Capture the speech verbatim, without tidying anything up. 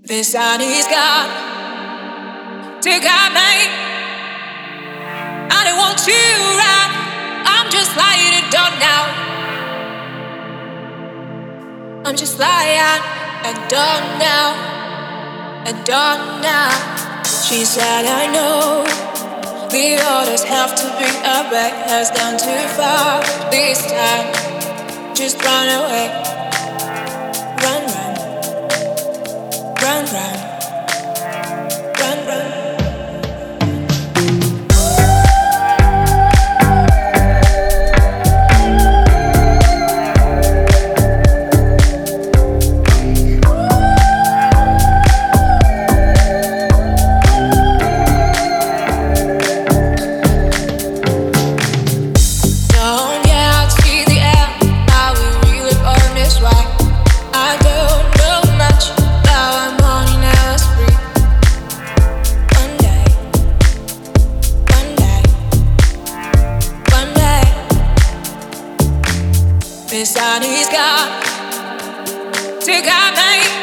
This sun is gone to guide me. I don't want to run. I'm just lying down now. I'm just lying and done now. And done now. She said, I know the orders have to be a back has gone too far. This time, just run away. Run, run. Run, run. Run, run. The sun is gone to guide me.